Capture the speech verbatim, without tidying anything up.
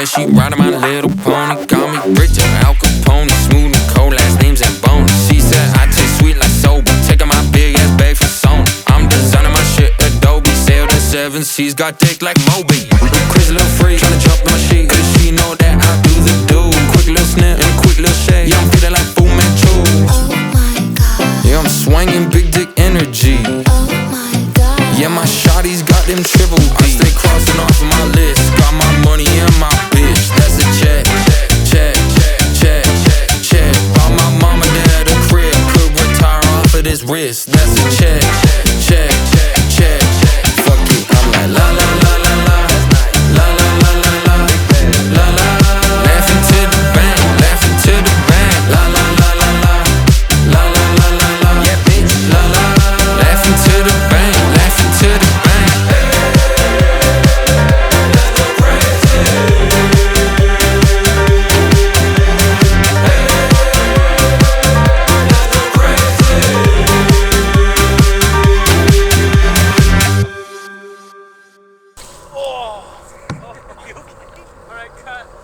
Yeah, she riding my little pony. Call me Richard, Al Capone. Smooth and cold, last names and bone. She said I taste sweet like soba. Taking my big ass bag from Sony. I'm designing my shit Adobe. Sailed the seven seas, got dick like Moby. Crazy little freak, tryna jump in my sheet. Cause she know that I do the do. Quick little snip and a quick little shake. Yeah, I'm feeling like Fu Manchu. Oh my god. Yeah, I'm swinging big dick energy. Oh my god. Yeah, my shawty's got them triple D. I stay crossing off of my list. Got my money and my bitch. That's a check, check, check, check, check. Bought my mama dad a crib. Could retire off of this wrist. That's a check, check, check, check. Fuck it, I'm like la la la la la, la la la la la, la la. Laughing to the bank, laughing to the bank. La la la la la, la la la la la. Yeah, bitch, la la. Laughing to the bank, laughing to the bank. Oh, you okay? All right, cut.